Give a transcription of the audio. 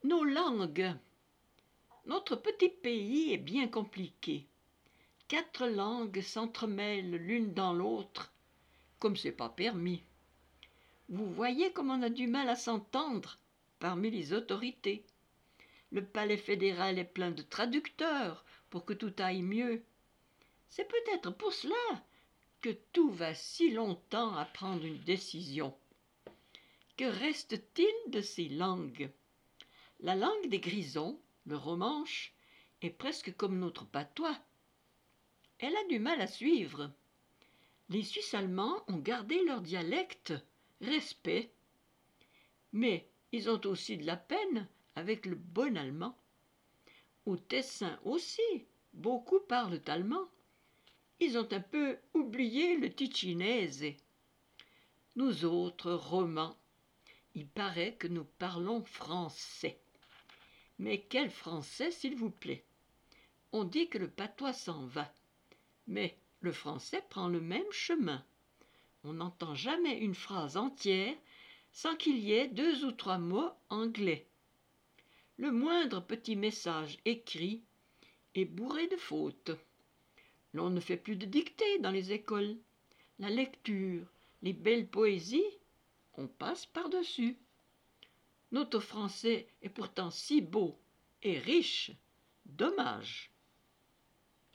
Nos langues. Notre petit pays est bien compliqué. 4 langues s'entremêlent l'une dans l'autre, comme c'est pas permis. Vous voyez comme on a du mal à s'entendre parmi les autorités. Le palais fédéral est plein de traducteurs pour que tout aille mieux. C'est peut-être pour cela que tout va si longtemps à prendre une décision. Que reste-t-il de ces langues? La langue des Grisons, le romanche, est presque comme notre patois. Elle a du mal à suivre. Les Suisses allemands ont gardé leur dialecte, respect. Mais ils ont aussi de la peine avec le bon allemand. Au Tessin aussi, beaucoup parlent allemand. Ils ont un peu oublié le ticinese. Nous autres, romans, il paraît que nous parlons français. Mais quel français, s'il vous plaît? On dit que le patois s'en va. Mais le français prend le même chemin. On n'entend jamais une phrase entière sans qu'il y ait 2 ou 3 mots anglais. Le moindre petit message écrit est bourré de fautes. L'on ne fait plus de dictée dans les écoles. La lecture, les belles poésies, on passe par-dessus. Notre français est pourtant si beau et riche. Dommage.